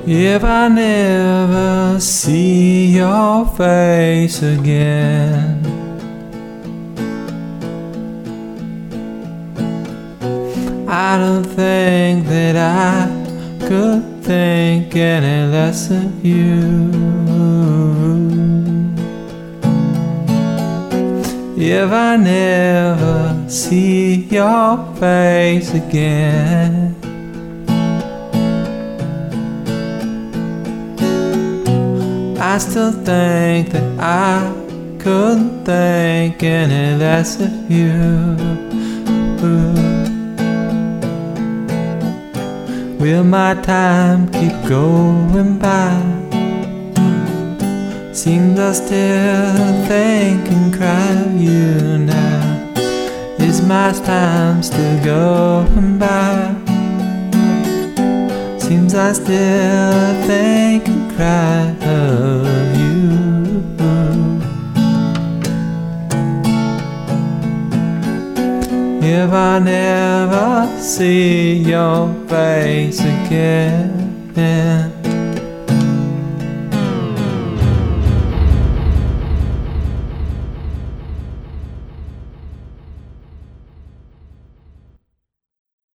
If I never see your face again, I don't think that I could think any less of you. If I never see your face again, I still think that I couldn't think any less of you. Will my time keep going by? Seems I still think and cry of you now. Is my time still going by? Seems I still think and cry of you. If I never see your face again,